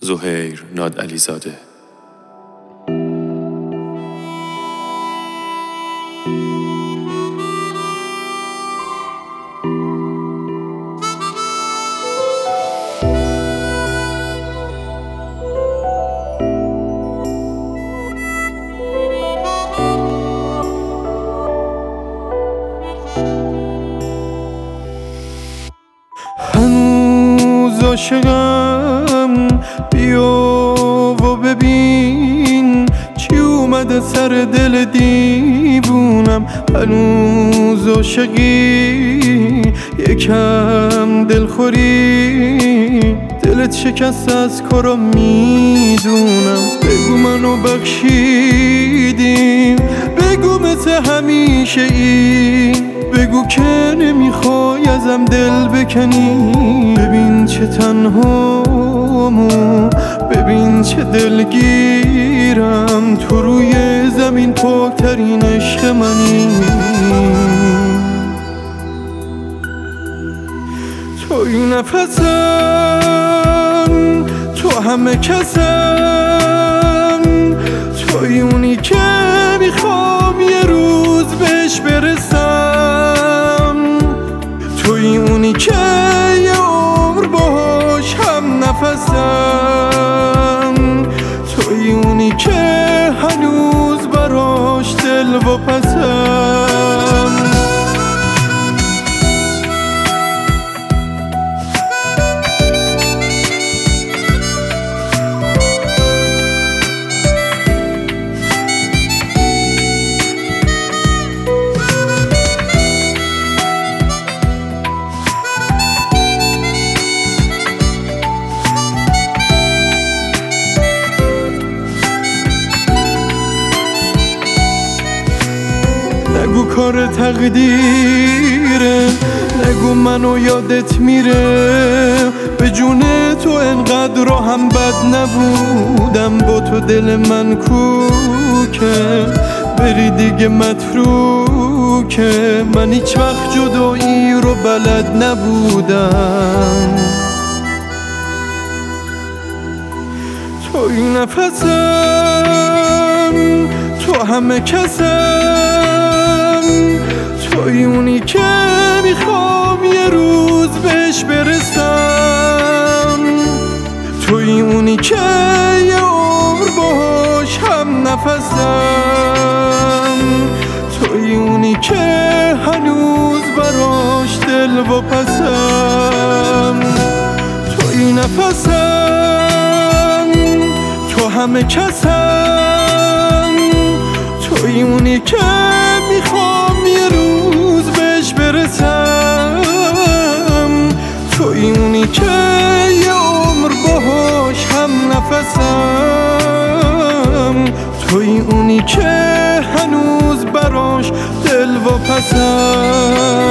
زهیر نادعلیزاده. هنوز عاشقم، بیا و ببین چی اومده سر دل دیوونم. هنوز عاشقی، یکم دلخوری، دلت شکست از کارا میدونم. بگو منو بخشیدیم، بگو مثل همیشه ای، بگو که نمیخوای ازم دل بکنی. ببین چه تنهامو، ببین چه دلگیرم، تو روی زمین پاکترین عشق منی. توی نفسم، تو همه کسم، توی اونی که میخوام یه روز بهش برسم، توی اونی که یه عمر باهاش هم نفسم، توی اونی که هنوز براش دل و پسم. نگو کار تقدیره، نگو منو یادت میره، به جون تو انقدر رو هم بد نبودم. با تو دل من کوکه، بری دیگه متروکه، من هیچ وقت جدایی رو بلد نبودم. توی نفسم، تو همه کسم، توی اونی که میخوام یه روز بهش برسم، توی اونی که یه عمر باهاش هم نفسم، توی اونی که هنوز براش دل و پسم. توی نفسم، تو همه کسم، توی اونی که میخوام یه روز بهش برسم، توی اونی که یه عمر باهاش هم نفسم، توی اونی که هنوز براش دل و پسم.